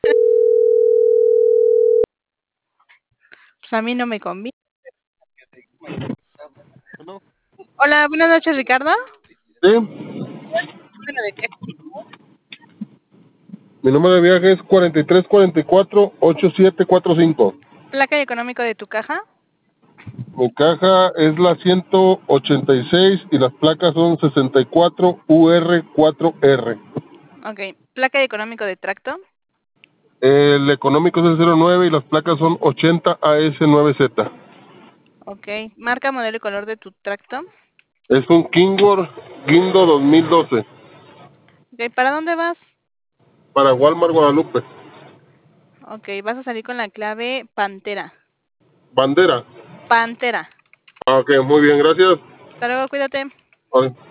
Pues a mí no me conviene. Bueno, Hola, buenas noches, Ricardo. sí, Bueno, ¿de qué? mi número de viaje es 4344-8745. Placa y económico de tu caja. Mi caja es la 186 y las placas son 64UR4R. Ok. Placa y económico de tracto. El económico es el 09 y las placas son 80AS9Z. Ok. Marca, modelo y color de tu tracto. Es un Kingor Guindo 2012 Ok. ¿Para dónde vas? para Walmart Guadalupe. Ok. Vas a salir con la clave Pantera. Bandera. Pantera. Ah, ok, muy bien, gracias. Hasta luego, cuídate. Bye.